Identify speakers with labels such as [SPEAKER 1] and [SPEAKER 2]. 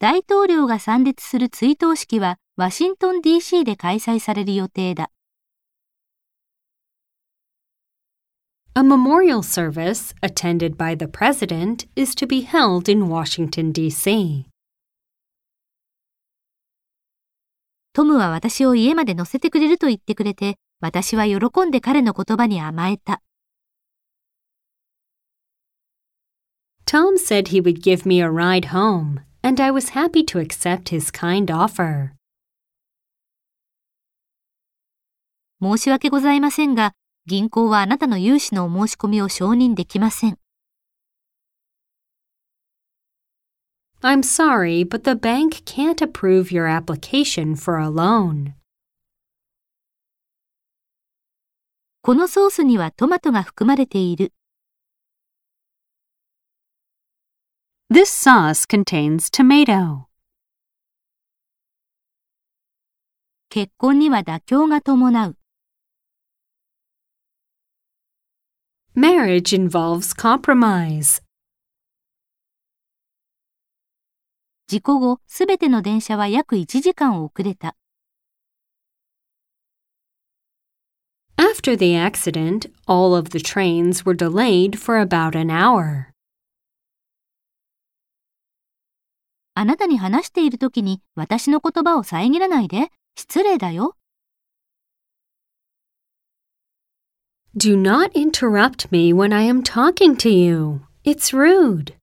[SPEAKER 1] 大統領が参列する追悼式はワシントン DC で開催される予定だ。
[SPEAKER 2] A memorial service attended by the president is to be held in Washington, D.C.
[SPEAKER 1] トムは私を家まで乗せてくれると言ってくれて、私は喜んで彼の言葉に甘えた。
[SPEAKER 2] Tom said he would give me a ride home, and I was happy to accept his kind offer.
[SPEAKER 1] 申し訳ございませんが、銀行はあなたの融資のお申し込みを承認できません。
[SPEAKER 2] I'm sorry, but the bank can't approve your application for a loan.
[SPEAKER 1] このソースにはトマトが含まれている。
[SPEAKER 2] This sauce contains tomato.
[SPEAKER 1] 結婚には妥協が伴う。
[SPEAKER 2] Marriage involves compromise.
[SPEAKER 1] 事故後、すべての電車は約1時間遅れた。
[SPEAKER 2] After the accident, all of the trains were delayed for about an hour.
[SPEAKER 1] あなたに話しているときに私の言葉を遮らないで。失礼だよ。
[SPEAKER 2] Do not interrupt me when I am talking to you. It's rude.